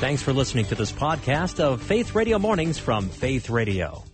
Thanks for listening to this podcast of Faith Radio Mornings from Faith Radio.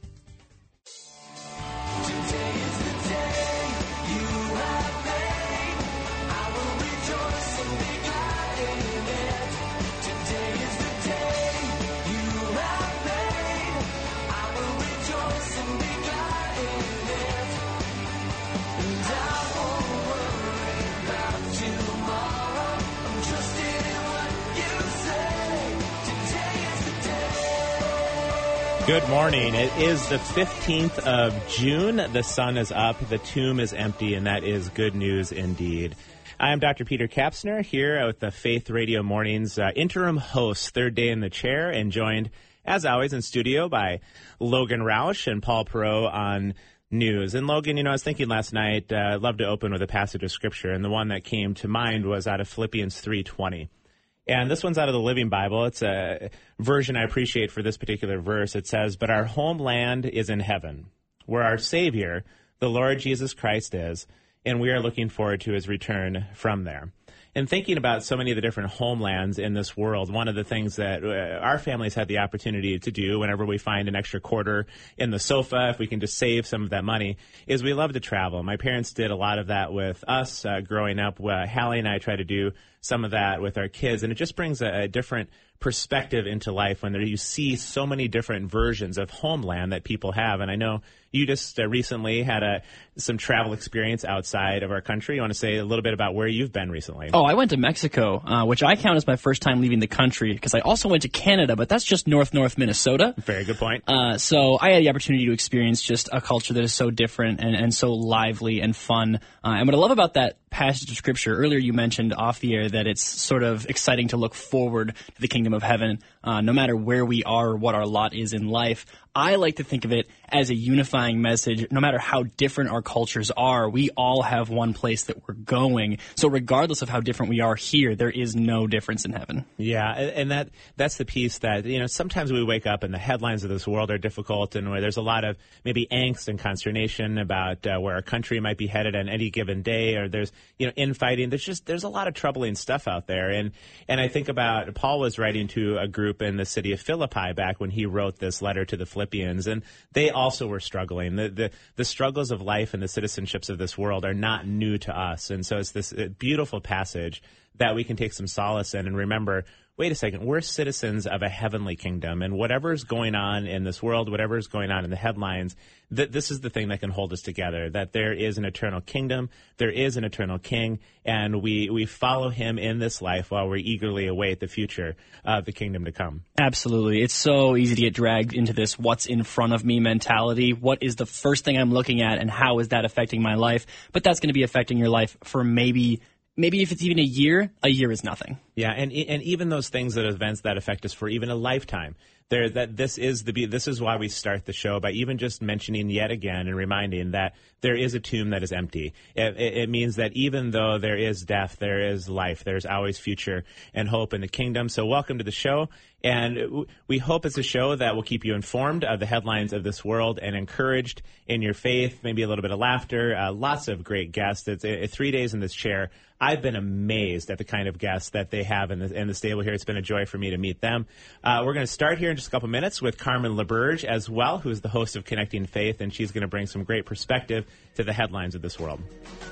Good morning. It is the 15th of June. The sun is up, the tomb is empty, and that is good news indeed. I am Dr. Peter Kapsner here with the Faith Radio Mornings interim host, third day in the chair, and joined, as always, in studio by Logan Roush and Paul Perot on news. And Logan, I was thinking last night, I'd love to open with a passage of Scripture, and the one that came to mind was out of Philippians 3:20. And this one's out of the Living Bible. It's a version I appreciate for this particular verse. It says, "But our homeland is in heaven, where our Savior, the Lord Jesus Christ, is, and we are looking forward to his return from there." And thinking about so many of the different homelands in this world, one of the things that our families had the opportunity to do whenever we find an extra quarter in the sofa, if we can just save some of that money, is we love to travel. My parents did a lot of that with us growing up. Hallie and I try to do some of that with our kids, and it just brings a different perspective into life when you see so many different versions of homeland that people have. And I know you just recently had some travel experience outside of our country. You want to say a little bit about where you've been recently? Oh, I went to Mexico, which I count as my first time leaving the country, because I also went to Canada, but that's just north Minnesota. Very good point. So I had the opportunity to experience just a culture that is so different and so lively and fun. And what I love about that passage of Scripture, earlier you mentioned off the air that it's sort of exciting to look forward to the kingdom of heaven, no matter where we are or what our lot is in life. I like to think of it as a unifying message. No matter how different our cultures are, we all have one place that we're going. So regardless of how different we are here, there is no difference in heaven. Yeah, and that's the piece that, sometimes we wake up and the headlines of this world are difficult, and where there's a lot of maybe angst and consternation about where our country might be headed on any given day, or there's, infighting. There's a lot of troubling stuff out there. And I think about, Paul was writing to a group in the city of Philippi back when he wrote this letter to the Philippians, and they also were struggling. The struggles of life and the citizenships of this world are not new to us. And so it's this beautiful passage that we can take some solace in and remember, wait a second, we're citizens of a heavenly kingdom, and whatever's going on in this world, whatever's going on in the headlines, this is the thing that can hold us together, that there is an eternal kingdom, there is an eternal king, and we follow him in this life while we eagerly await the future of the kingdom to come. Absolutely. It's so easy to get dragged into this what's in front of me mentality. What is the first thing I'm looking at, and how is that affecting my life? But that's going to be affecting your life for maybe if it's even a year is nothing. Yeah, and even those things, that events that affect us for even a lifetime. This is why we start the show by even just mentioning yet again and reminding that there is a tomb that is empty. It means that even though there is death, there is life. There's always future and hope in the kingdom. So welcome to the show. And we hope it's a show that will keep you informed of the headlines of this world and encouraged in your faith, maybe a little bit of laughter, lots of great guests. It's 3 days in this chair. I've been amazed at the kind of guests that they have in the stable here. It's been a joy for me to meet them. We're going to start here in just a couple minutes with Carmen LaBerge as well, who's the host of Connecting Faith, and she's going to bring some great perspective to the headlines of this world.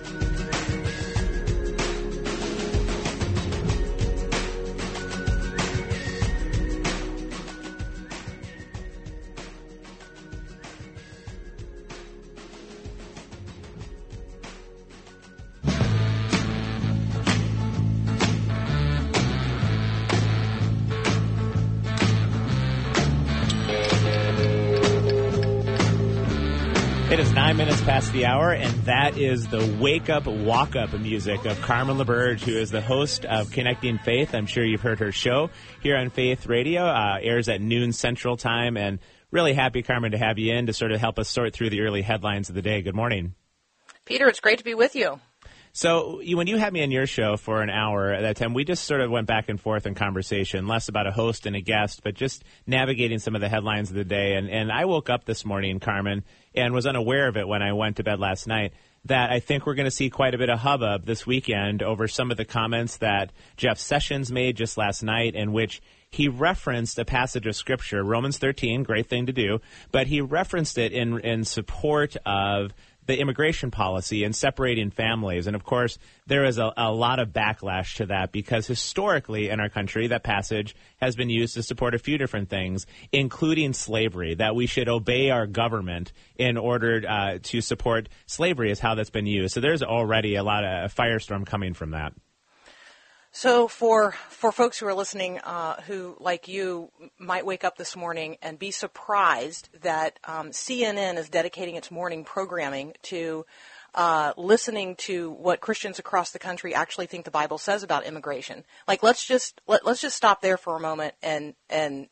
It is 9 minutes past the hour, and that is the wake-up, walk-up music of Carmen LaBerge, who is the host of Connecting Faith. I'm sure you've heard her show here on Faith Radio. Airs at noon Central Time, and really happy, Carmen, to have you in to sort of help us sort through the early headlines of the day. Good morning. Peter, it's great to be with you. So when you had me on your show for an hour at that time, we just sort of went back and forth in conversation, less about a host and a guest, but just navigating some of the headlines of the day. And I woke up this morning, Carmen, and was unaware of it when I went to bed last night, that I think we're going to see quite a bit of hubbub this weekend over some of the comments that Jeff Sessions made just last night, in which he referenced a passage of Scripture, Romans 13, great thing to do, but he referenced it in support of the immigration policy and separating families. And, of course, there is a lot of backlash to that because historically in our country, that passage has been used to support a few different things, including slavery, that we should obey our government in order to support slavery is how that's been used. So there's already a lot of firestorm coming from that. So for folks who are listening who, like you, might wake up this morning and be surprised that CNN is dedicating its morning programming to listening to what Christians across the country actually think the Bible says about immigration, like let's just stop there for a moment and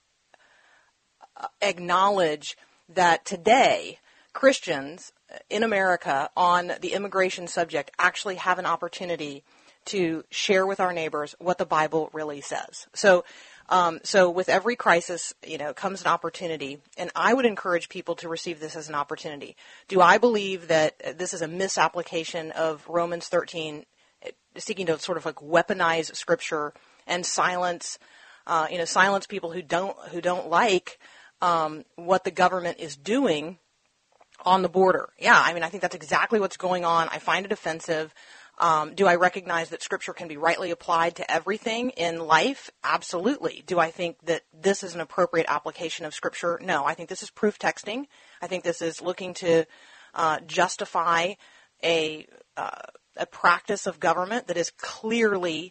acknowledge that today Christians in America on the immigration subject actually have an opportunity to share with our neighbors what the Bible really says. So with every crisis, comes an opportunity, and I would encourage people to receive this as an opportunity. Do I believe that this is a misapplication of Romans 13, seeking to sort of like weaponize Scripture and silence people who don't like what the government is doing on the border? Yeah, I mean, I think that's exactly what's going on. I find it offensive. Do I recognize that Scripture can be rightly applied to everything in life? Absolutely. Do I think that this is an appropriate application of Scripture? No. I think this is proof texting. I think this is looking to justify a practice of government that is clearly,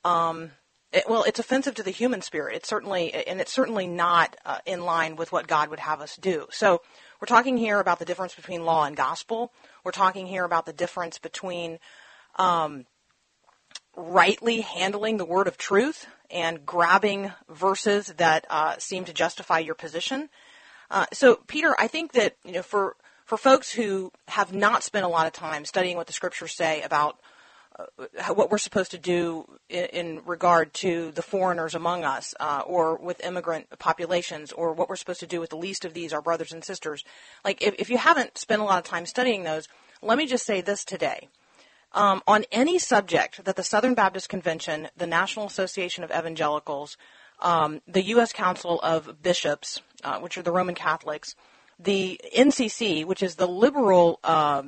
it's offensive to the human spirit. It's certainly not in line with what God would have us do. So we're talking here about the difference between law and gospel. We're talking here about the difference between rightly handling the word of truth and grabbing verses that seem to justify your position. So, Peter, I think that for folks who have not spent a lot of time studying what the Scriptures say about what we're supposed to do in regard to the foreigners among us, or with immigrant populations, or what we're supposed to do with the least of these, our brothers and sisters, like if you haven't spent a lot of time studying those, let me just say this today. On any subject that the Southern Baptist Convention, the National Association of Evangelicals, the U.S. Council of Bishops, which are the Roman Catholics, the NCC, which is the liberal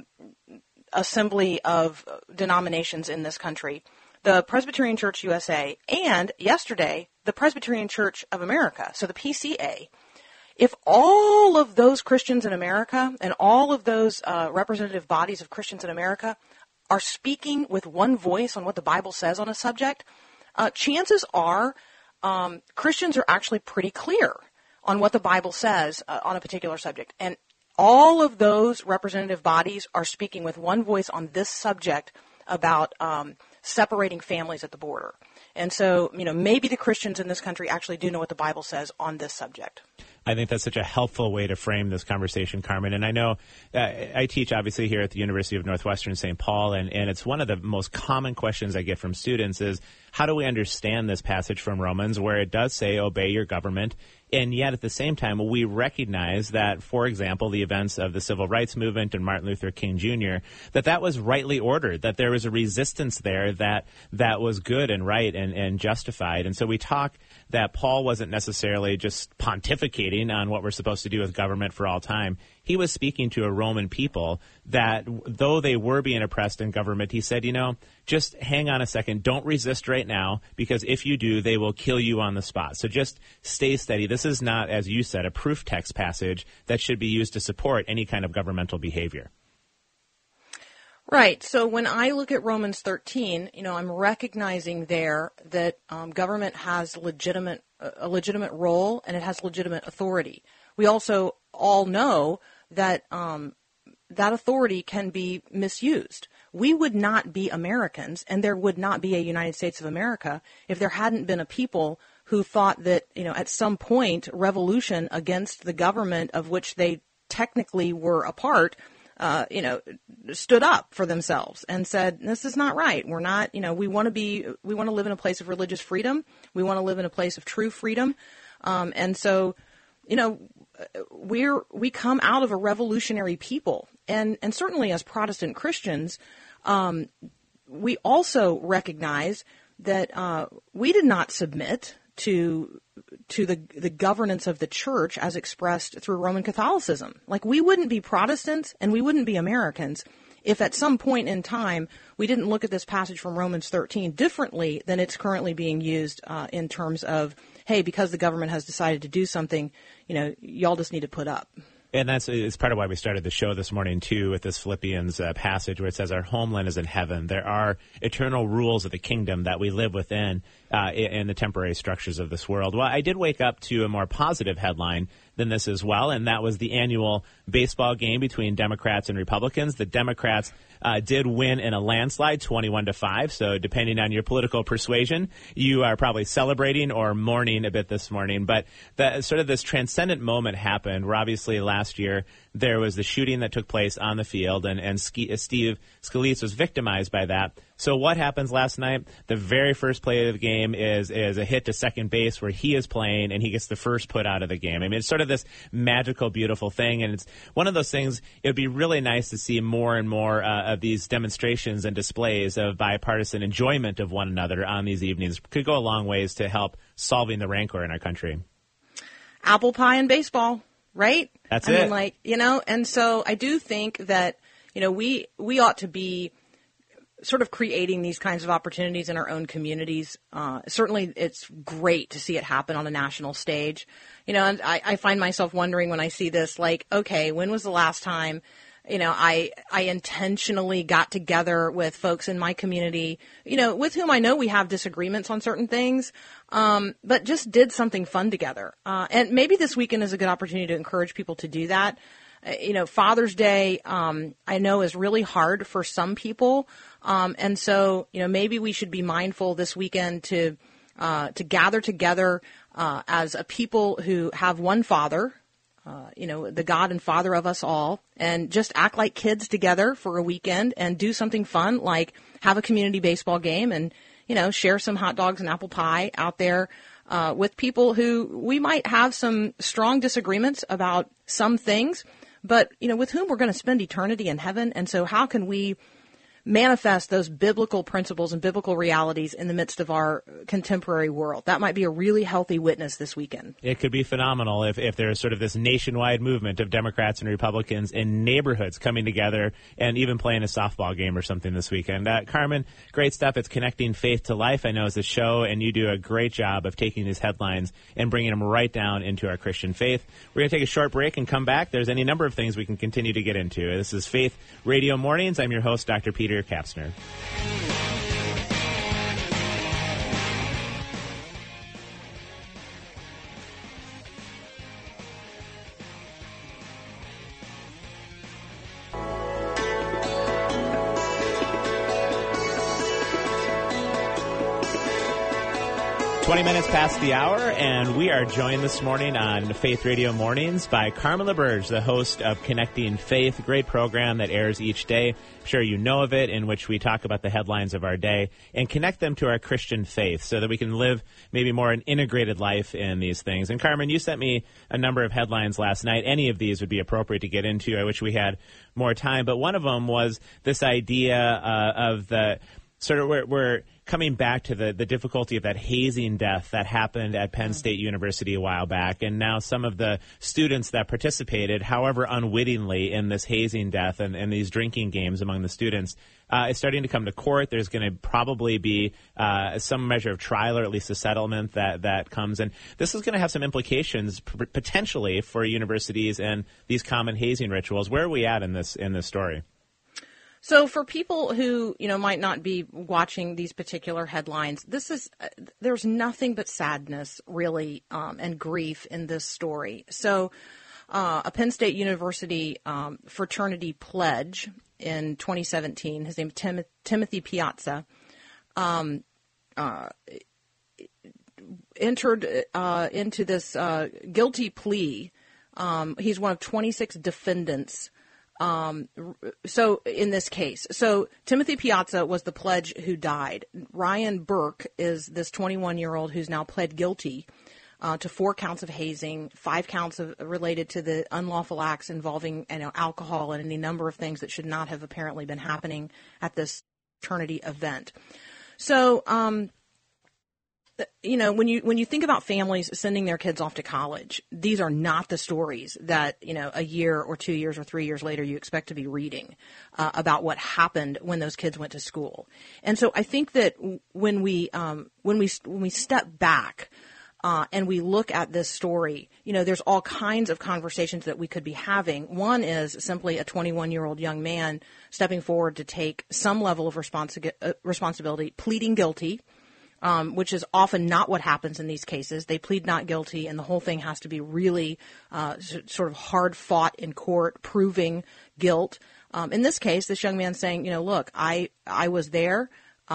assembly of denominations in this country, the Presbyterian Church USA, and yesterday, the Presbyterian Church of America, so the PCA, if all of those Christians in America and all of those representative bodies of Christians in America are speaking with one voice on what the Bible says on a subject, chances are Christians are actually pretty clear on what the Bible says on a particular subject. And all of those representative bodies are speaking with one voice on this subject about separating families at the border. And so, maybe the Christians in this country actually do know what the Bible says on this subject. I think that's such a helpful way to frame this conversation, Carmen. And I know I teach, obviously, here at the University of Northwestern St. Paul, and it's one of the most common questions I get from students is, how do we understand this passage from Romans where it does say, obey your government, and yet at the same time, we recognize that, for example, the events of the Civil Rights Movement and Martin Luther King Jr., that was rightly ordered, that there was a resistance there that was good and right and justified. And so we talk that Paul wasn't necessarily just pontificating on what we're supposed to do with government for all time. He was speaking to a Roman people that, though they were being oppressed in government, he said, just hang on a second. Don't resist right now, because if you do, they will kill you on the spot. So just stay steady. This is not, as you said, a proof text passage that should be used to support any kind of governmental behavior. Right. So when I look at Romans 13, I'm recognizing there that government has a legitimate role and it has legitimate authority. We also all know that that authority can be misused. We would not be Americans, and there would not be a United States of America if there hadn't been a people who thought that, at some point, revolution against the government of which they technically were a part, stood up for themselves and said, this is not right. We're not, we want to live in a place of religious freedom. We want to live in a place of true freedom. And so we come out of a revolutionary people, and certainly as Protestant Christians, we also recognize that we did not submit to the governance of the church as expressed through Roman Catholicism. Like, we wouldn't be Protestants and we wouldn't be Americans if at some point in time we didn't look at this passage from Romans 13 differently than it's currently being used in terms of, hey, because the government has decided to do something, y'all just need to put up. And it's part of why we started the show this morning, too, with this Philippians passage where it says our homeland is in heaven. There are eternal rules of the kingdom that we live within in the temporary structures of this world. Well, I did wake up to a more positive headline than this as well, and that was the annual baseball game between Democrats and Republicans. The Democrats did win in a landslide, 21-5. So depending on your political persuasion, you are probably celebrating or mourning a bit this morning. But sort of this transcendent moment happened where obviously last year there was the shooting that took place on the field, and Steve Scalise was victimized by that. So what happens last night? The very first play of the game is a hit to second base where he is playing, and he gets the first put out of the game. I mean, it's sort of this magical, beautiful thing, and it's one of those things. It would be really nice to see more and more of these demonstrations and displays of bipartisan enjoyment of one another on these evenings. Could go a long ways to help solving the rancor in our country. Apple pie and baseball, right? That's it. I mean, and so I do think that, we ought to be sort of creating these kinds of opportunities in our own communities. Certainly it's great to see it happen on a national stage. And I find myself wondering when I see this, like, okay, when was the last time, I intentionally got together with folks in my community, with whom I know we have disagreements on certain things, but just did something fun together. And maybe this weekend is a good opportunity to encourage people to do that. Father's Day, I know is really hard for some people. And so, maybe we should be mindful this weekend to gather together, as a people who have one Father, the God and Father of us all, and just act like kids together for a weekend and do something fun, like have a community baseball game and, share some hot dogs and apple pie out there, with people who we might have some strong disagreements about some things, but, with whom we're going to spend eternity in heaven. And so how can we manifest those biblical principles and biblical realities in the midst of our contemporary world? That might be a really healthy witness this weekend. It could be phenomenal if there's sort of this nationwide movement of Democrats and Republicans in neighborhoods coming together and even playing a softball game or something this weekend. Carmen, great stuff. It's Connecting Faith to Life, I know, is a show, and you do a great job of taking these headlines and bringing them right down into our Christian faith. We're going to take a short break and come back. There's any number of things we can continue to get into. This is Faith Radio Mornings. I'm your host, Dr. Peter Kapsner. 20 minutes past the hour, and we are joined this morning on Faith Radio Mornings by Carmen LaBerge, the host of Connecting Faith, a great program that airs each day. I'm sure you know of it, in which we talk about the headlines of our day and connect them to our Christian faith so that we can live maybe more an integrated life in these things. And Carmen, you sent me a number of headlines last night. Any of these would be appropriate to get into. I wish we had more time, but one of them was this idea of the sort of we're coming back to the difficulty of that hazing death that happened at Penn State University a while back. And now some of the students that participated, however unwittingly, in this hazing death and these drinking games among the students is starting to come to court. There's going to probably be some measure of trial, or at least a settlement that comes. And this is going to have some implications potentially for universities and these common hazing rituals. Where are we at in this story? So for people who, might not be watching these particular headlines, there's nothing but sadness, really, and grief in this story. So a Penn State University fraternity pledge in 2017, his name is Timothy Piazza, entered into this guilty plea. He's one of 26 defendants. So in this case, Timothy Piazza was the pledge who died. Ryan Burke is this 21-year-old who's now pled guilty. to 4 counts of hazing, 5 counts related to the unlawful acts involving alcohol and any number of things that should not have apparently been happening at this fraternity event. So, when you think about families sending their kids off to college, these are not the stories that, a year or 2 years or 3 years later you expect to be reading about what happened when those kids went to school. And so I think that when we step back and we look at this story, there's all kinds of conversations that we could be having. One is simply a 21-year-old young man stepping forward to take some level of responsibility, pleading guilty, which is often not what happens in these cases. They plead not guilty, and the whole thing has to be really sort of hard fought in court, proving guilt. In this case, this young man saying, look, I was there.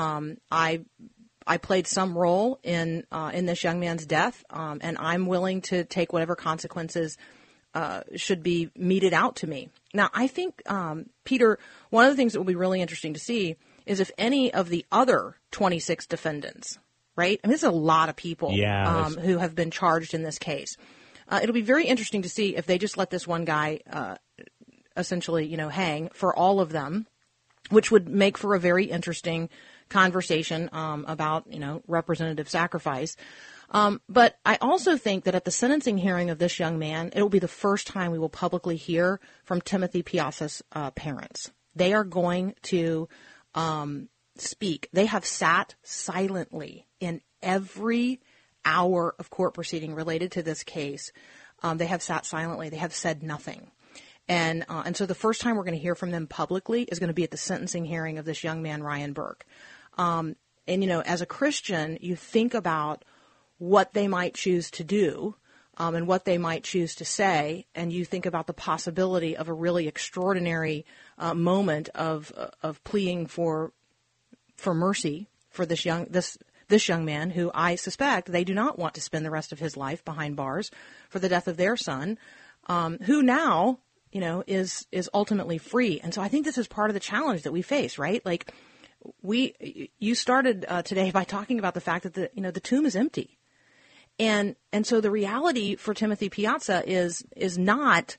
I played some role in this young man's death, and I'm willing to take whatever consequences should be meted out to me. Now, I think, Peter, one of the things that will be really interesting to see is if any of the other 26 defendants, right? I mean, this is a lot of people who have been charged in this case. It'll be very interesting to see if they just let this one guy essentially, hang for all of them, which would make for a very interesting conversation about, representative sacrifice. But I also think that at the sentencing hearing of this young man, it will be the first time we will publicly hear from Timothy Piazza's parents. They are going to speak. They have sat silently in every hour of court proceeding related to this case. They have sat silently. They have said nothing. And so the first time we're going to hear from them publicly is going to be at the sentencing hearing of this young man, Ryan Burke. As a Christian, you think about what they might choose to do and what they might choose to say, and you think about the possibility of a really extraordinary moment of pleading for mercy for this young man who I suspect they do not want to spend the rest of his life behind bars for the death of their son, who now is ultimately free. And so I think this is part of the challenge that we face, right? Like you started today by talking about the fact that the tomb is empty. And so the reality for Timothy Piazza is not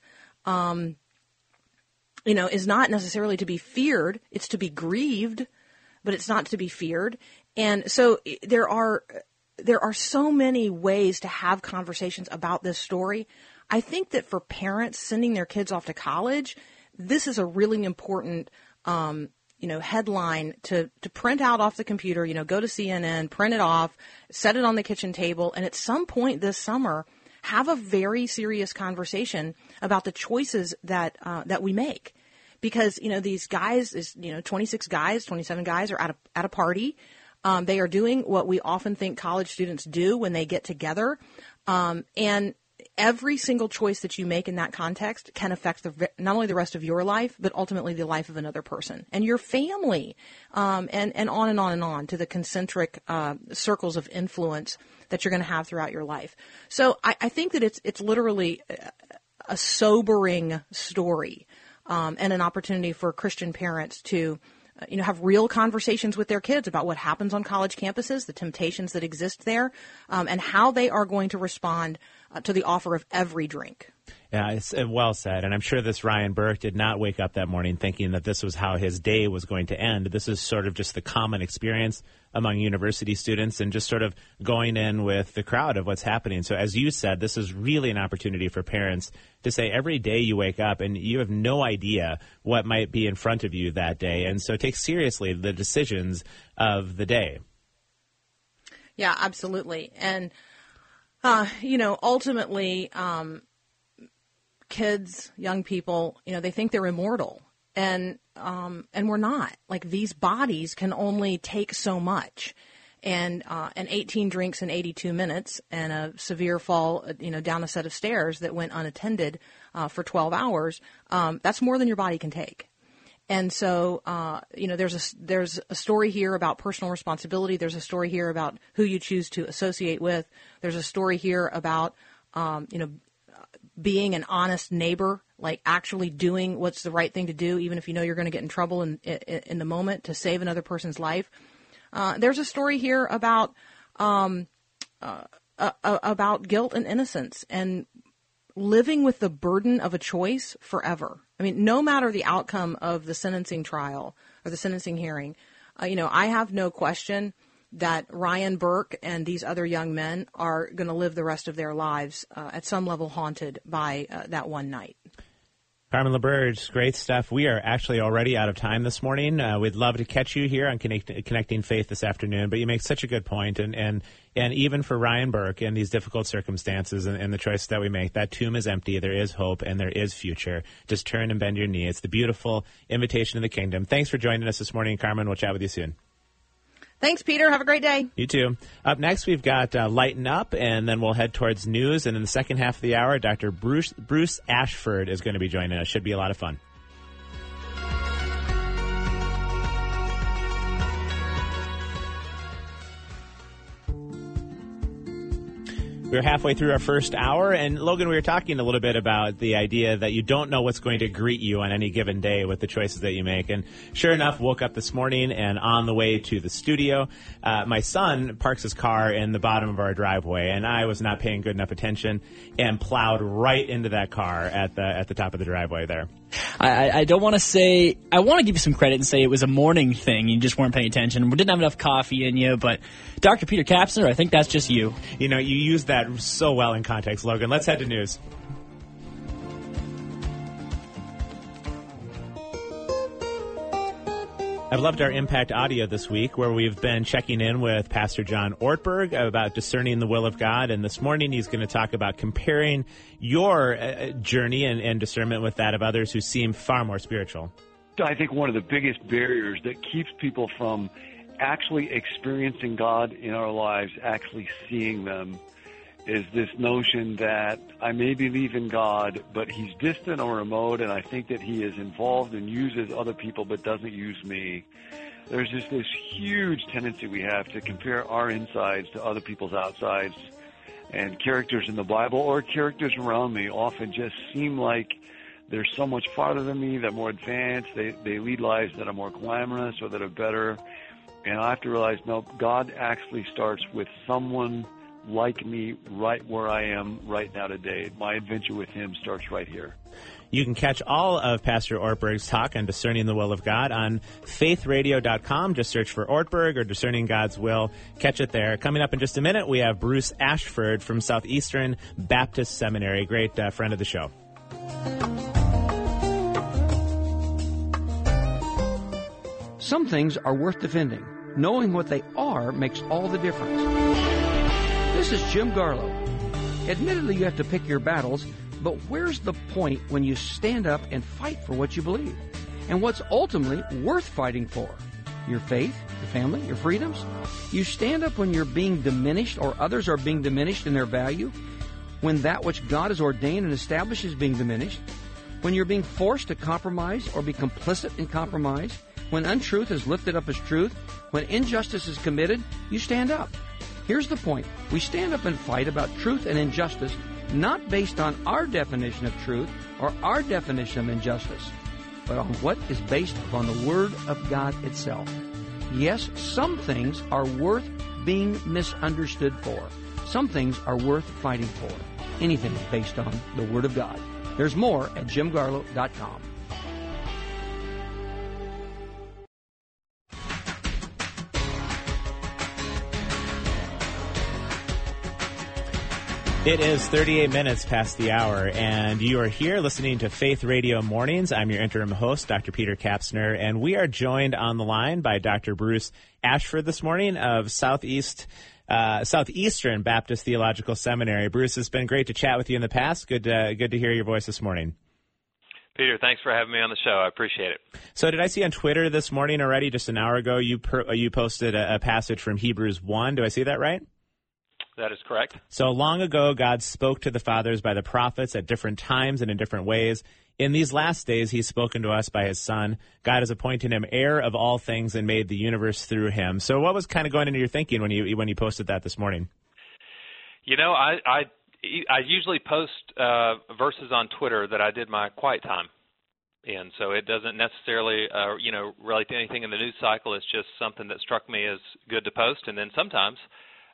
necessarily to be feared. It's to be grieved, but it's not to be feared. And so there are so many ways to have conversations about this story. I think that for parents sending their kids off to college, this is a really important headline to print out off the computer, go to CNN, print it off, set it on the kitchen table, and at some point this summer, have a very serious conversation about the choices that we make. Because, these guys, 26 guys, 27 guys are at a party. They are doing what we often think college students do when they get together. And every single choice that you make in that context can affect not only the rest of your life, but ultimately the life of another person and your family, and on and on and on to the concentric circles of influence that you're going to have throughout your life. So I think that it's literally a sobering story, and an opportunity for Christian parents to have real conversations with their kids about what happens on college campuses, the temptations that exist there, and how they are going to respond to the offer of every drink. Yeah, it's well said. And I'm sure this Ryan Burke did not wake up that morning thinking that this was how his day was going to end. This is sort of just the common experience among university students and just sort of going in with the crowd of what's happening. So as you said, this is really an opportunity for parents to say every day you wake up and you have no idea what might be in front of you that day. And so take seriously the decisions of the day. Yeah, absolutely. And, ultimately, kids, young people, they think they're immortal, and we're not. Like, these bodies can only take so much, and 18 drinks in 82 minutes and a severe fall, down a set of stairs that went unattended for 12 hours, that's more than your body can take. And so, there's a story here about personal responsibility. There's a story here about who you choose to associate with. There's a story here about, being an honest neighbor, like actually doing what's the right thing to do, even if you know you're going to get in trouble in the moment to save another person's life. There's a story here about about guilt and innocence and living with the burden of a choice forever. I mean, no matter the outcome of the sentencing trial or the sentencing hearing, I have no question that Ryan Burke and these other young men are going to live the rest of their lives at some level haunted by that one night. Carmen LaBerge, great stuff. We are actually already out of time this morning. We'd love to catch you here on Connecting Faith this afternoon, but you make such a good point. And even for Ryan Burke in these difficult circumstances and the choices that we make, that tomb is empty. There is hope and there is future. Just turn and bend your knee. It's the beautiful invitation of the kingdom. Thanks for joining us this morning, Carmen. We'll chat with you soon. Thanks, Peter. Have a great day. You too. Up next, we've got Lighten Up, and then we'll head towards news. And in the second half of the hour, Dr. Bruce Ashford is going to be joining us. Should be a lot of fun. We're halfway through our first hour, and Logan, we were talking a little bit about the idea that you don't know what's going to greet you on any given day with the choices that you make. And sure enough, woke up this morning, and on the way to the studio, my son parks his car in the bottom of our driveway, and I was not paying good enough attention and plowed right into that car at the top of the driveway there. I don't want to say, I want to give you some credit and say it was a morning thing. You just weren't paying attention. We didn't have enough coffee in you, but Dr. Peter Kapsner, I think that's just you. You used that so well in context, Logan. Let's head to news. I've loved our Impact Audio this week, where we've been checking in with Pastor John Ortberg about discerning the will of God. And this morning he's going to talk about comparing your journey and discernment with that of others who seem far more spiritual. I think one of the biggest barriers that keeps people from actually experiencing God in our lives, actually seeing them, is this notion that I may believe in God, but he's distant or remote, and I think that he is involved and uses other people but doesn't use me. There's just this huge tendency we have to compare our insides to other people's outsides, and characters in the Bible or characters around me often just seem like they're so much farther than me, they're more advanced, they lead lives that are more glamorous or that are better. And I have to realize, no, God actually starts with someone like me right where I am right now today. My adventure with him starts right here. You can catch all of Pastor Ortberg's talk on discerning the will of God on faithradio.com. Just search for Ortberg or Discerning God's Will. Catch it there. Coming up in just a minute, we have Bruce Ashford from Southeastern Baptist Seminary, great friend of the show. Some things are worth defending. Knowing what they are makes all the difference. This is Jim Garlow. Admittedly, you have to pick your battles, but where's the point when you stand up and fight for what you believe? And what's ultimately worth fighting for? Your faith, your family, your freedoms? You stand up when you're being diminished or others are being diminished in their value? When that which God has ordained and established is being diminished? When you're being forced to compromise or be complicit in compromise? When untruth is lifted up as truth? When injustice is committed, you stand up. Here's the point. We stand up and fight about truth and injustice, not based on our definition of truth or our definition of injustice, but on what is based upon the Word of God itself. Yes, some things are worth being misunderstood for. Some things are worth fighting for. Anything based on the Word of God. There's more at jimgarlow.com. It is 38 minutes past the hour, and you are here listening to Faith Radio Mornings. I'm your interim host, Dr. Peter Kapsner, and we are joined on the line by Dr. Bruce Ashford this morning of Southeastern Baptist Theological Seminary. Bruce, it's been great to chat with you in the past. Good to hear your voice this morning. Peter, thanks for having me on the show. I appreciate it. So did I see on Twitter this morning already, just an hour ago, you posted a passage from Hebrews 1. Do I see that right? That is correct. So long ago, God spoke to the fathers by the prophets at different times and in different ways. In these last days, he's spoken to us by his Son. God has appointed him heir of all things and made the universe through him. So what was kind of going into your thinking when you posted that this morning? You know, I usually post verses on Twitter that I did my quiet time in. So it doesn't necessarily, relate to anything in the news cycle. It's just something that struck me as good to post. And then sometimes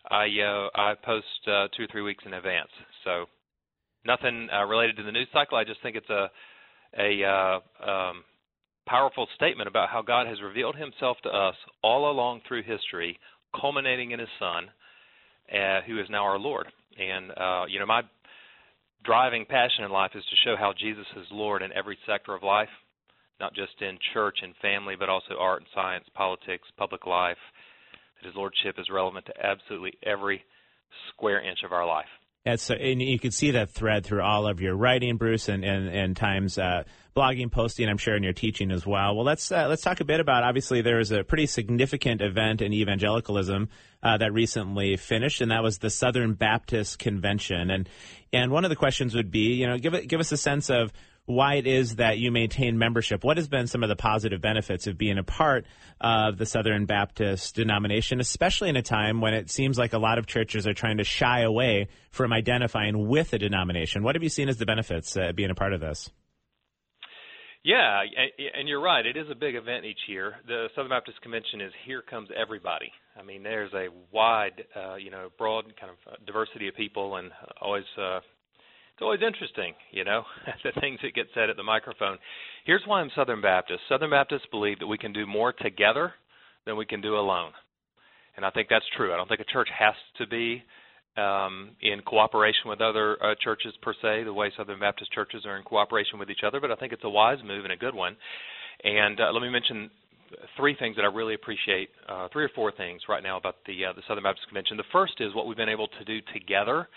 I post 2 or 3 weeks in advance. So nothing related to the news cycle. I just think it's a powerful statement about how God has revealed himself to us all along through history, culminating in his Son, who is now our Lord. And, my driving passion in life is to show how Jesus is Lord in every sector of life, not just in church and family, but also art and science, politics, public life, that his lordship is relevant to absolutely every square inch of our life. And you can see that thread through all of your writing, Bruce, and times blogging, posting, I'm sure, in your teaching as well. Well, let's talk a bit about, obviously, there was a pretty significant event in evangelicalism that recently finished, and that was the Southern Baptist Convention. And one of the questions would be, give us a sense of why it is that you maintain membership. What has been some of the positive benefits of being a part of the Southern Baptist denomination, especially in a time when it seems like a lot of churches are trying to shy away from identifying with a denomination? What have you seen as the benefits being a part of this? Yeah, and you're right. It is a big event each year. The Southern Baptist Convention is Here Comes Everybody. I mean, there's a wide, broad kind of diversity of people, and it's always interesting, the things that get said at the microphone. Here's why I'm Southern Baptist. Southern Baptists believe that we can do more together than we can do alone. And I think that's true. I don't think a church has to be in cooperation with other churches per se, the way Southern Baptist churches are in cooperation with each other, but I think it's a wise move and a good one. And let me mention 3 things that I really appreciate, 3 or 4 things right now about the Southern Baptist Convention. The first is what we've been able to do together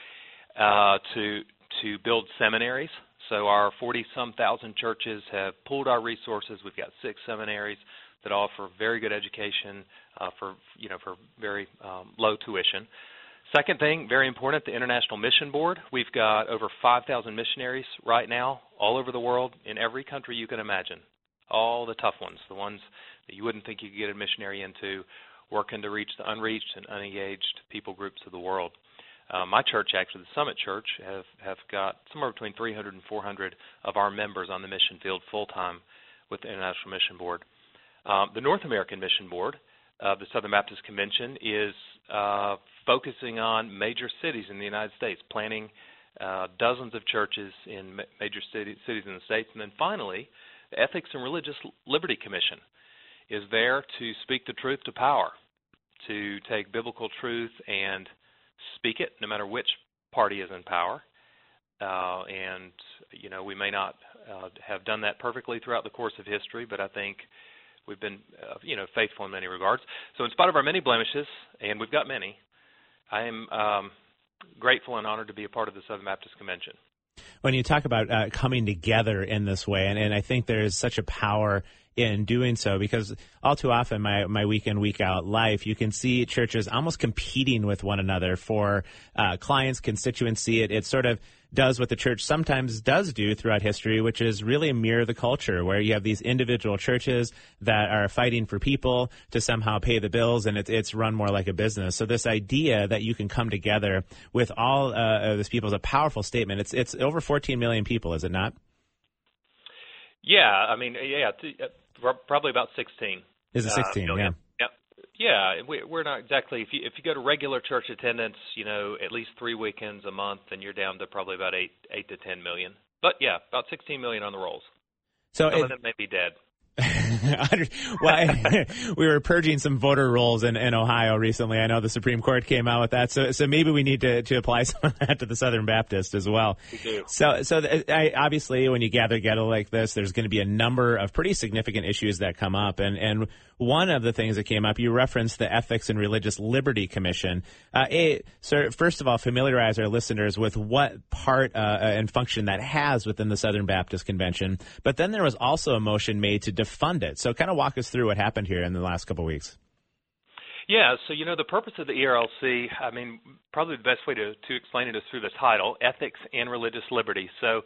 to build seminaries. So our 40-some thousand churches have pooled our resources. We've got 6 seminaries that offer very good education for very low tuition. Second thing, very important, the International Mission Board. We've got over 5,000 missionaries right now all over the world in every country you can imagine. All the tough ones, the ones that you wouldn't think you could get a missionary into, working to reach the unreached and unengaged people groups of the world. My church, actually, the Summit Church, have got somewhere between 300 and 400 of our members on the mission field full-time with the International Mission Board. The North American Mission Board of the Southern Baptist Convention is focusing on major cities in the United States, planning dozens of churches in major cities in the States. And then finally, the Ethics and Religious Liberty Commission is there to speak the truth to power, to take biblical truth and speak it no matter which party is in power. And, we may not have done that perfectly throughout the course of history, but I think we've been, faithful in many regards. So in spite of our many blemishes, and we've got many, I am grateful and honored to be a part of the Southern Baptist Convention. When you talk about coming together in this way, and I think there is such a power in doing so, because all too often my week in, week out life, you can see churches almost competing with one another for clients, constituency. It sort of does what the church sometimes does do throughout history, which is really mirror the culture, where you have these individual churches that are fighting for people to somehow pay the bills, and it's run more like a business. So this idea that you can come together with all of these people is a powerful statement. It's over 14 million people, is it not? Yeah, probably about 16. Is it 16? Million. Yeah, we're not exactly. If you go to regular church attendance, at least 3 weekends a month, then you're down to probably about 8 to 10 million. But yeah, about 16 million on the rolls. So some of them may be dead. Well, we were purging some voter rolls in Ohio recently. I know the Supreme Court came out with that, so maybe we need to apply some of that to the Southern Baptist as well. We do. So obviously, when you gather together like this, there's going to be a number of pretty significant issues that come up, and one of the things that came up, you referenced the Ethics and Religious Liberty Commission. So first of all, familiarize our listeners with what part and function that has within the Southern Baptist Convention. But then there was also a motion made to defund it. So kind of walk us through what happened here in the last couple of weeks. Yeah, so the purpose of the ERLC, probably the best way to explain it is through the title, Ethics and Religious Liberty. So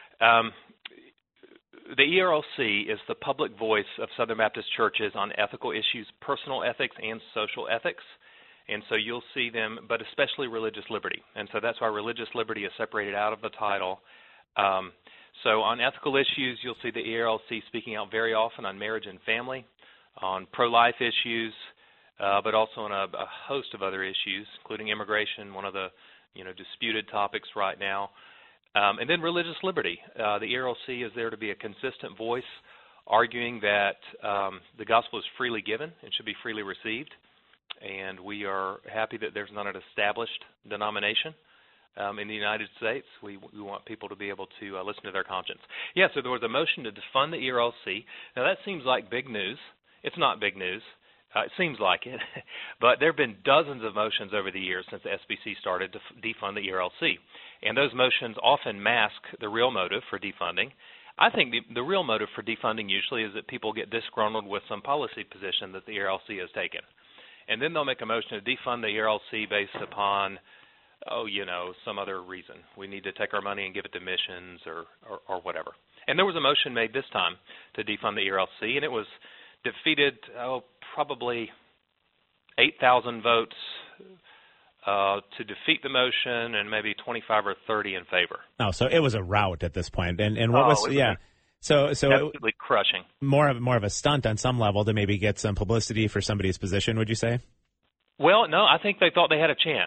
the ERLC is the public voice of Southern Baptist churches on ethical issues, personal ethics and social ethics. And so you'll see them, but especially religious liberty. And so that's why religious liberty is separated out of the title. So on ethical issues, you'll see the ERLC speaking out very often on marriage and family, on pro-life issues, but also on a host of other issues, including immigration, one of the disputed topics right now, and then religious liberty. The ERLC is there to be a consistent voice, arguing that the gospel is freely given and should be freely received, and we are happy that there's not an established denomination in the United States. We want people to be able to listen to their conscience. Yeah, so there was a motion to defund the ERLC. Now, that seems like big news. It's not big news. It seems like it. But there have been dozens of motions over the years since the SBC started to defund the ERLC. And those motions often mask the real motive for defunding. I think the real motive for defunding usually is that people get disgruntled with some policy position that the ERLC has taken. And then they'll make a motion to defund the ERLC based upon, some other reason. We need to take our money and give it to missions or whatever. And there was a motion made this time to defund the ERLC, and it was defeated, probably 8,000 votes to defeat the motion, and maybe 25 or 30 in favor. Oh, so it was a rout at this point. And what was So absolutely crushing. More of a stunt on some level to maybe get some publicity for somebody's position, would you say? Well, no, I think they thought they had a chance.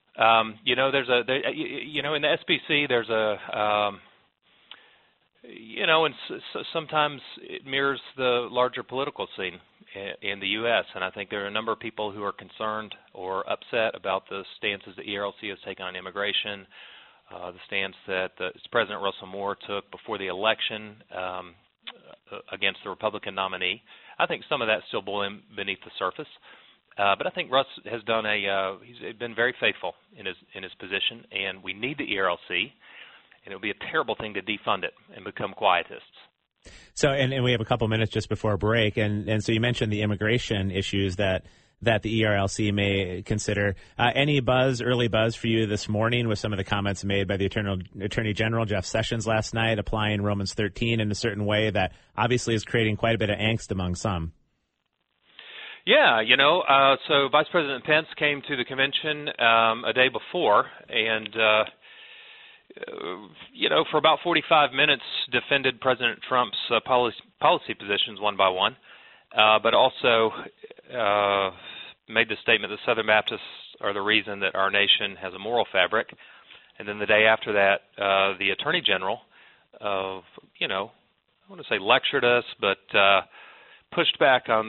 In the SBC, there's and sometimes it mirrors the larger political scene in the U.S., and I think there are a number of people who are concerned or upset about the stances the ERLC has taken on immigration, the stance that President Russell Moore took before the election against the Republican nominee. I think some of that's still boiling beneath the surface. But I think Russ has done he's been very faithful in his position, and we need the ERLC, and it would be a terrible thing to defund it and become quietists. So, and we have a couple minutes just before break, and so you mentioned the immigration issues that the ERLC may consider. Any early buzz for you this morning with some of the comments made by the Attorney General Jeff Sessions last night, applying Romans 13 in a certain way that obviously is creating quite a bit of angst among some? Yeah, so Vice President Pence came to the convention a day before and, for about 45 minutes defended President Trump's policy positions one by one, but also made the statement that Southern Baptists are the reason that our nation has a moral fabric. And then the day after that, the Attorney General, I want to say lectured us, but pushed back on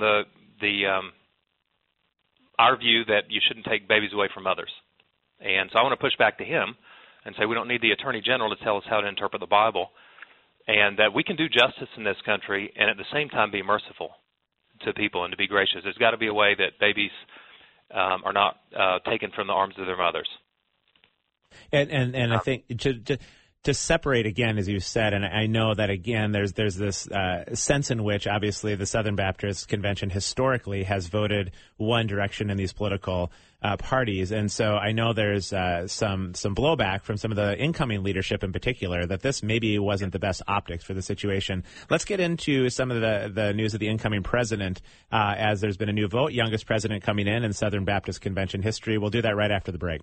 our view that you shouldn't take babies away from mothers. And so I want to push back to him and say we don't need the Attorney General to tell us how to interpret the Bible, and that we can do justice in this country and at the same time be merciful to people and to be gracious. There's got to be a way that babies are not taken from the arms of their mothers. And I think to separate, again, as you said, and I know that, again, there's this sense in which, obviously, the Southern Baptist Convention historically has voted one direction in these political parties. And so I know there's some blowback from some of the incoming leadership in particular that this maybe wasn't the best optics for the situation. Let's get into some of the news of the incoming president, as there's been a new vote, youngest president coming in Southern Baptist Convention history. We'll do that right after the break.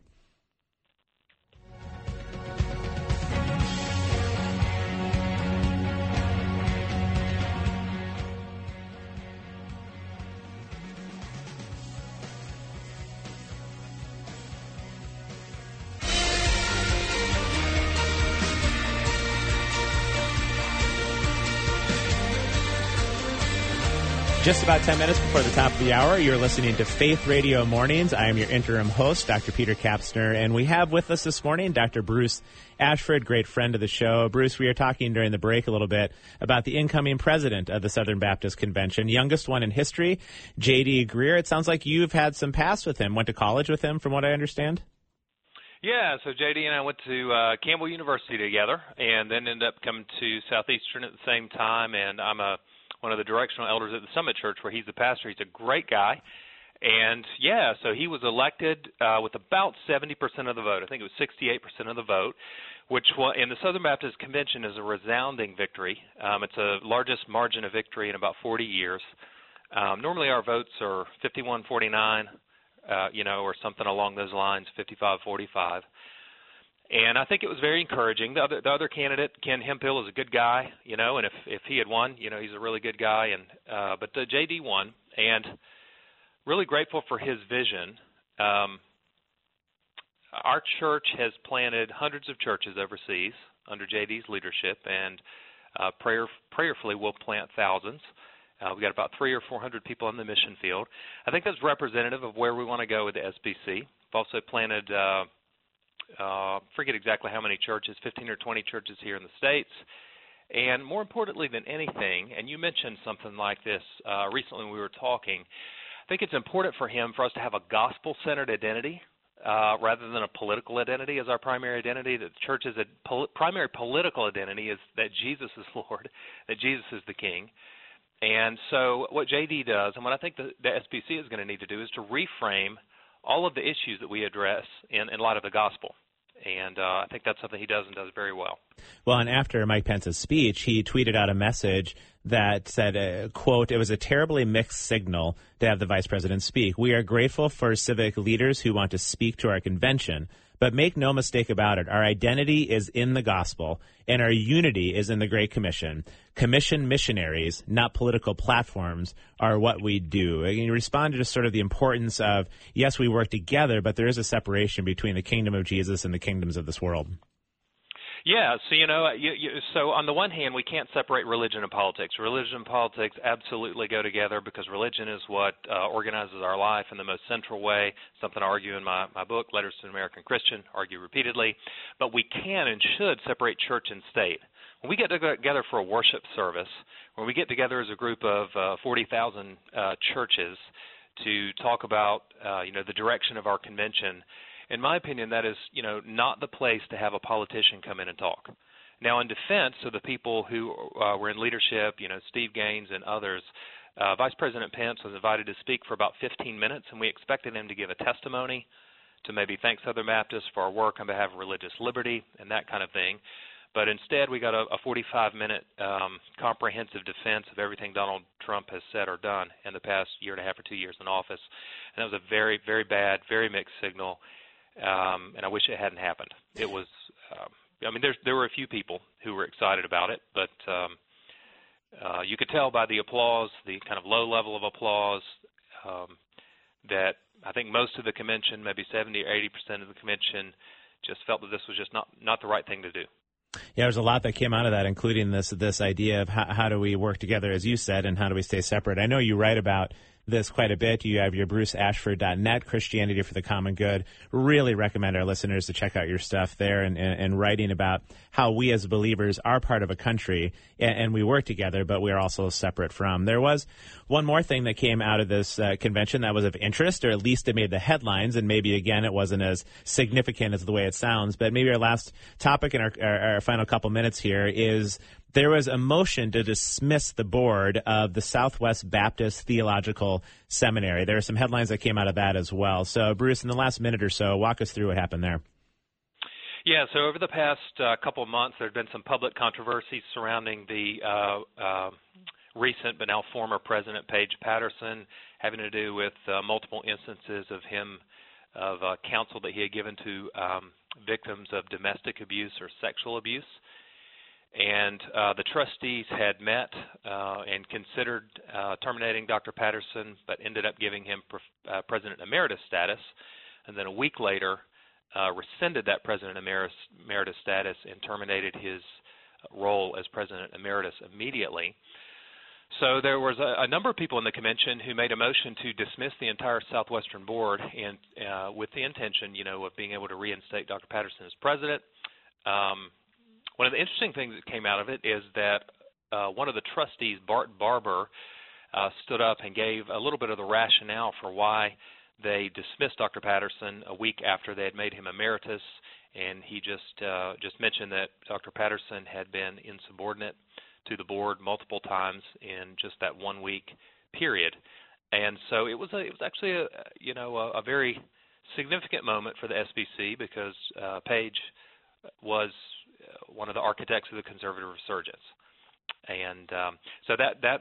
Just about 10 minutes before the top of the hour, you're listening to Faith Radio Mornings. I am your interim host, Dr. Peter Kapsner, and we have with us this morning Dr. Bruce Ashford, great friend of the show. Bruce, we were talking during the break a little bit about the incoming president of the Southern Baptist Convention, youngest one in history, J.D. Greear. It sounds like you've had some past with him, went to college with him, from what I understand. Yeah, so J.D. and I went to Campbell University together, and then ended up coming to Southeastern at the same time, and I'm one of the directional elders at the Summit Church, where he's the pastor. He's a great guy. And, yeah, so he was elected with about 70% of the vote. I think it was 68% of the vote, which in the Southern Baptist Convention is a resounding victory. It's the largest margin of victory in about 40 years. Normally our votes are 51-49, or something along those lines, 55-45. And I think it was very encouraging. The other candidate, Ken Hemphill, is a good guy, and if he had won, he's a really good guy. And but J.D. won, and really grateful for his vision. Our church has planted hundreds of churches overseas under JD's leadership, and prayerfully we'll plant thousands. We've got about 300 or 400 people in the mission field. I think that's representative of where we want to go with the SBC. We've also planted, forget exactly how many churches, 15 or 20 churches here in the States. And more importantly than anything, and you mentioned something like this recently when we were talking, I think it's important for us to have a gospel-centered identity rather than a political identity as our primary identity. That the church's primary political identity is that Jesus is Lord, that Jesus is the King. And so what JD does, and what I think the SBC is going to need to do, is to reframe all of the issues that we address in light of the gospel. And I think that's something he does and does very well. Well, and after Mike Pence's speech, he tweeted out a message that said, quote, "It was a terribly mixed signal to have the vice president speak. We are grateful for civic leaders who want to speak to our convention, but make no mistake about it, our identity is in the gospel, and our unity is in the Great Commission. Commission missionaries, not political platforms, are what we do." And you respond to just sort of the importance of, yes, we work together, but there is a separation between the kingdom of Jesus and the kingdoms of this world. Yeah, so, so on the one hand, we can't separate religion and politics. Religion and politics absolutely go together because religion is what organizes our life in the most central way, something I argue in my book, Letters to an American Christian, argue repeatedly. But we can and should separate church and state. When we get together for a worship service, when we get together as a group of 40,000 churches to talk about, the direction of our convention, in my opinion, that is, not the place to have a politician come in and talk. Now, in defense of the people who were in leadership, Steve Gaines and others, Vice President Pence was invited to speak for about 15 minutes, and we expected him to give a testimony to maybe thank Southern Baptists for our work on behalf of religious liberty and that kind of thing. But instead, we got a 45-minute comprehensive defense of everything Donald Trump has said or done in the past year and a half or 2 years in office. And that was a very, very bad, very mixed signal. And I wish it hadn't happened. It was, there were a few people who were excited about it, but you could tell by the applause, the kind of low level of applause, that I think most of the convention, maybe 70 or 80% of the convention, just felt that this was just not the right thing to do. Yeah, there's a lot that came out of that, including this idea of how do we work together, as you said, and how do we stay separate. I know you write about this quite a bit. You have your BruceAshford.net, Christianity for the Common Good. Really recommend our listeners to check out your stuff there and writing about how we as believers are part of a country and we work together, but we are also separate from. There was one more thing that came out of this convention that was of interest, or at least it made the headlines, and maybe, again, it wasn't as significant as the way it sounds, but maybe our last topic in our final couple minutes here is there was a motion to dismiss the board of the Southwest Baptist Theological Seminary. There are some headlines that came out of that as well. So, Bruce, in the last minute or so, walk us through what happened there. Yeah, so over the past couple of months, there have been some public controversies surrounding the recent but now former President Paige Patterson, having to do with multiple instances of counsel that he had given to victims of domestic abuse or sexual abuse. And the trustees had met and considered terminating Dr. Patterson, but ended up giving him President Emeritus status, and then a week later rescinded that President Emeritus status and terminated his role as President Emeritus immediately. So there was a number of people in the convention who made a motion to dismiss the entire Southwestern board, and with the intention, of being able to reinstate Dr. Patterson as president. One of the interesting things that came out of it is that one of the trustees, Bart Barber, stood up and gave a little bit of the rationale for why they dismissed Dr. Patterson a week after they had made him emeritus, and he just mentioned that Dr. Patterson had been insubordinate to the board multiple times in just that 1 week period. And so it was actually a very significant moment for the SBC because Paige was one of the architects of the conservative resurgence. And so that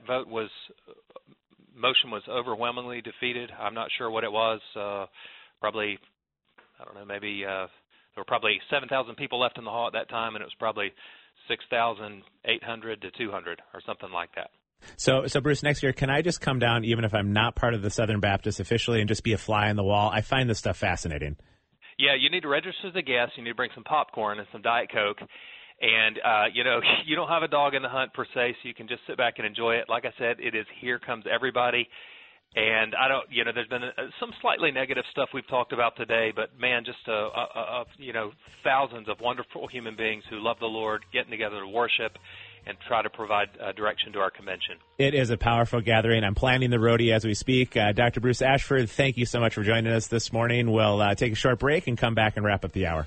motion was overwhelmingly defeated. I'm not sure what it was. Probably, I don't know, maybe there were probably 7,000 people left in the hall at that time, and it was probably 6,800 to 200 or something like that. So Bruce, next year, can I just come down, even if I'm not part of the Southern Baptist officially, and just be a fly on the wall? I find this stuff fascinating. Yeah, you need to register as a guest. You need to bring some popcorn and some Diet Coke. And, you don't have a dog in the hunt per se, so you can just sit back and enjoy it. Like I said, it is Here Comes Everybody. And there's been some slightly negative stuff we've talked about today, but man, just thousands of wonderful human beings who love the Lord getting together to worship and try to provide direction to our convention. It is a powerful gathering. I'm planning the roadie as we speak. Dr. Bruce Ashford, thank you so much for joining us this morning. We'll take a short break and come back and wrap up the hour.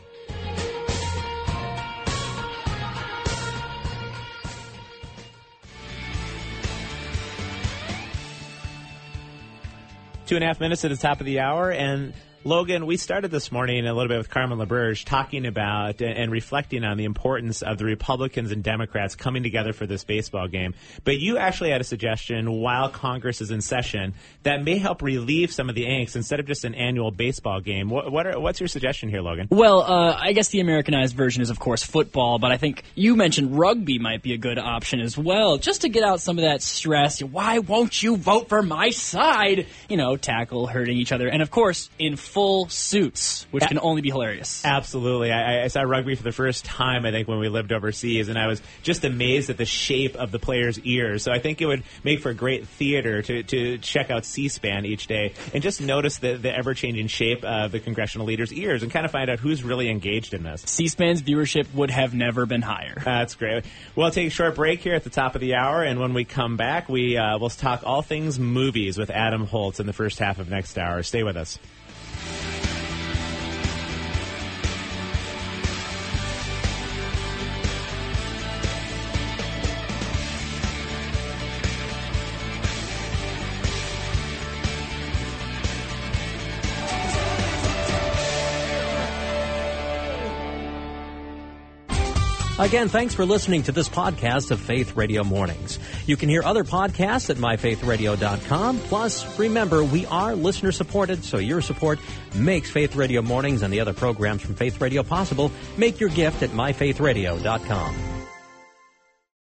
Two and a half minutes at the top of the hour, and Logan, we started this morning a little bit with Carmen LaBerge talking about and reflecting on the importance of the Republicans and Democrats coming together for this baseball game. But you actually had a suggestion while Congress is in session that may help relieve some of the angst instead of just an annual baseball game. What's your suggestion here, Logan? Well, I guess the Americanized version is, of course, football, but I think you mentioned rugby might be a good option as well, just to get out some of that stress. Why won't you vote for my side? Tackle, hurting each other. And, of course, in full suits, which can only be hilarious. Absolutely. I saw rugby for the first time, I think, when we lived overseas, and I was just amazed at the shape of the players' ears. So I think it would make for great theater to check out C-SPAN each day and just notice the ever-changing shape of the congressional leaders' ears and kind of find out who's really engaged in this. C-SPAN's viewership would have never been higher. That's great. We'll take a short break here at the top of the hour, and when we come back, we'll talk all things movies with Adam Holtz in the first half of next hour. Stay with us. Again, thanks for listening to this podcast of Faith Radio Mornings. You can hear other podcasts at myfaithradio.com. Plus, remember, we are listener-supported, so your support makes Faith Radio Mornings and the other programs from Faith Radio possible. Make your gift at myfaithradio.com.